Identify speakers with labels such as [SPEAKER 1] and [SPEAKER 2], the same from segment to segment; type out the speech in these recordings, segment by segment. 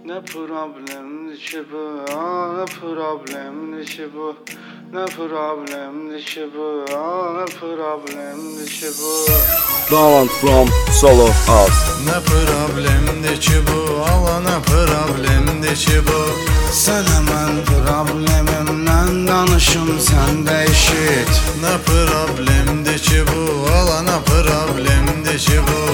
[SPEAKER 1] Ne problemdi ki bu, ne problemdi ki bu, ne problemdi ki bu, ne problemdi ki bu.
[SPEAKER 2] Download from Solo House.
[SPEAKER 3] Ne problemdi ki bu, Allah ne problemdi ki bu.
[SPEAKER 1] Sen hemen problemimden danışım, sen de eşit.
[SPEAKER 3] Ne problemdi ki bu, Allah ne problemdi ki bu.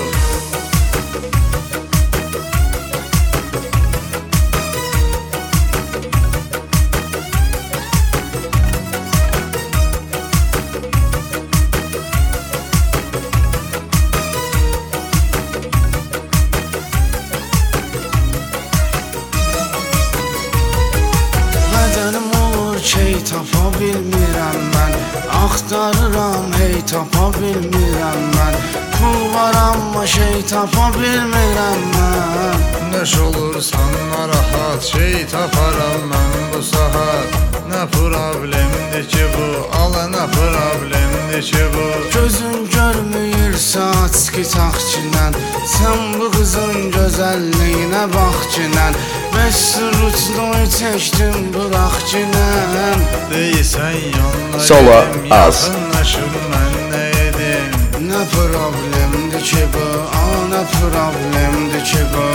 [SPEAKER 1] Bedenim olur şey tapa bilmirəm mən. Axtarıram hey tapa bilmirəm mən. Pul var amma şey tapa bilmirəm mən.
[SPEAKER 3] Neş olursan narahat, şey taparam mən bu saat. Ne problemdi ki bu, Allah ne problemdi ki bu.
[SPEAKER 1] Gözün görmüyürsə açki taxçindən. Sən bu qızın gözəlliyinə bax kinən. Beş sürüclüyü çəkdim bıraq kinən.
[SPEAKER 3] Deysən yanına
[SPEAKER 2] Solo
[SPEAKER 3] gelim,
[SPEAKER 2] az.
[SPEAKER 3] yaxınlaşım mən ne edim.
[SPEAKER 1] Nə problemdi ki bu, nə problemdi ki bu.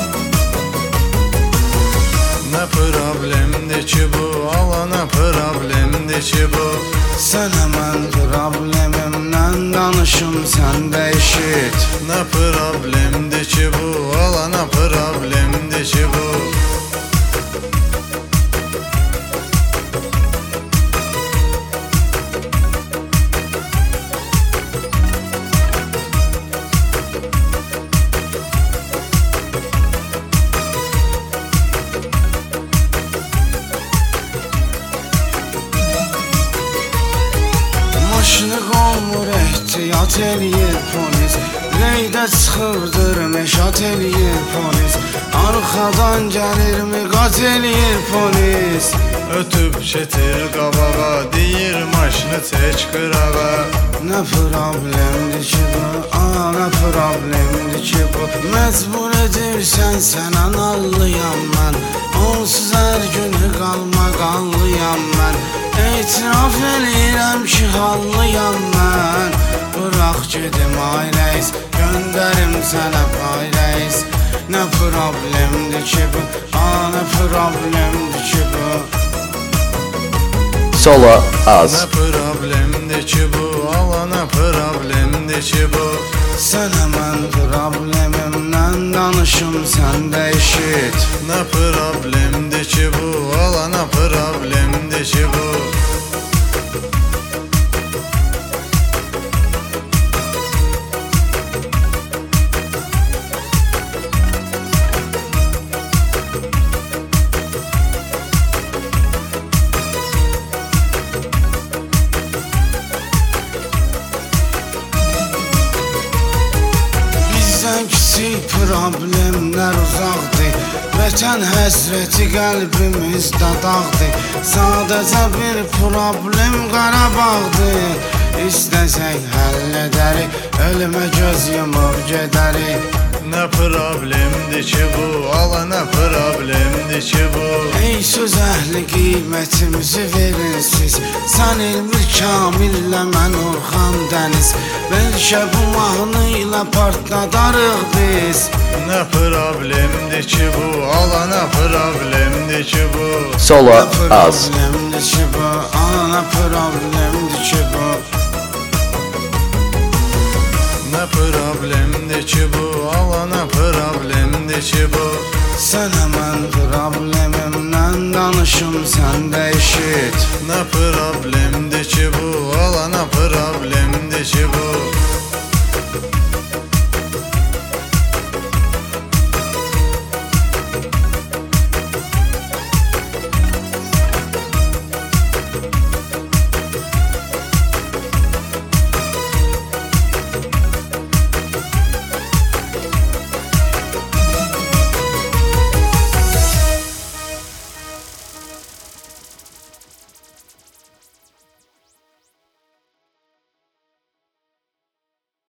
[SPEAKER 3] Ne problemdi ki bu, Allah ne problemdi ki bu.
[SPEAKER 1] Sən həmən problemimdən danışım, sən də eşit.
[SPEAKER 3] Ne problemdi ki bu, Allah ne problemdi ki bu.
[SPEAKER 1] Maşını qolmur ehtiyat eləyir polis. Reydə çıxırdır meşat eləyir polis. Arxadan gəlir miqat eləyir polis.
[SPEAKER 3] Ötüb çetir qabağa, deyir maşını çək qırağa.
[SPEAKER 1] Nə problemdi ki bu, nə problemdi ki bu. Məcbur edirsən sənə nallıyam mən. Onsuz hər günü qalma qallıyam mən. Etiraf eləyirəm ki hallıyam mən. Bıraq gedim ay reis, göndərim sənə pay reis. Nə problemdi ki bu, nə problemdi ki bu.
[SPEAKER 2] Solo Az.
[SPEAKER 3] Ne problemdi ki bu, Allah ne problemdi ki bu.
[SPEAKER 1] Sən həmən problemimdən danışım, sən də eşit.
[SPEAKER 3] Ne problemdi ki bu, Allah ne problemdi ki bu.
[SPEAKER 1] Bizdən kiçik problemlər uzaqdır. Vətən həsrəti qəlbimizdə dağdır. Sadəcə bir problem Qarabağdır. İstəsək həll edərik, ölümə göz yumub gedərik.
[SPEAKER 3] Ne problemdi ki bu, Allah ne problemdi ki bu.
[SPEAKER 1] Ey söz əhli qiymətimizi verin siz. Sən Elmir Kamillə mən Orxan Dəniz. Bəlkə bu mahnı ilə partladarıq biz.
[SPEAKER 3] Ne problemdi ki bu, Allah ne problemdi ki bu.
[SPEAKER 2] Solo
[SPEAKER 1] Nə
[SPEAKER 2] Az.
[SPEAKER 1] problemdi ki bu, nə problemdi ki bu.
[SPEAKER 3] Ne problemdi ki bu, Allah ne problemdi ki bu.
[SPEAKER 1] Sən həmən problemimdən danışım, sən də eşit.
[SPEAKER 3] Ne problemdi ki bu, Allah ne problemdi ki bu.